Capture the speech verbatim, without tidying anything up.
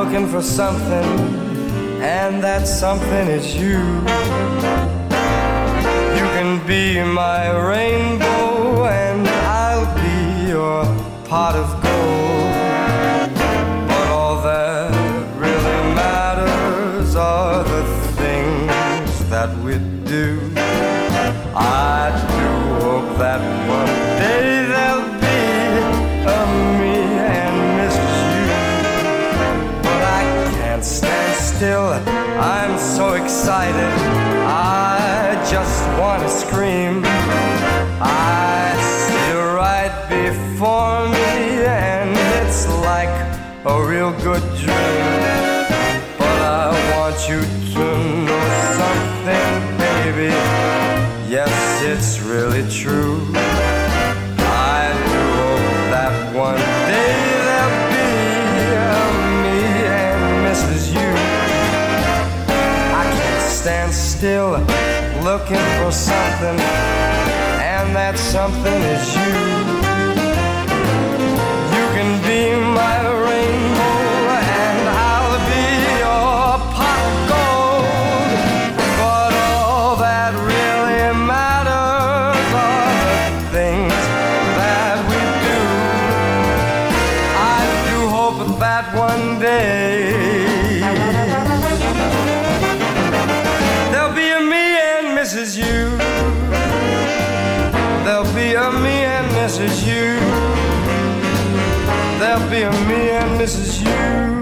looking for something, and that something is you. You can be my rainbow, and I'll be your pot of gold. But all that really matters are the things that we do. I do hope that one day there'll be a me and Missus You. But I can't stand still, I'm so excited, I just want to scream. I see you right before me, and it's like a real good dream. But I want you to know something, baby. Yes, it's really true. I do hope that one day there'll be a me and Missus You. I can't stand still looking for something, and that something is you. You can be my rainbow, and I'll be your pot of gold. But all that really matters are the things that we do. I do hope that one day there'll be a me and Missus You. There'll be a me and Missus You. There'll be a me and Missus You.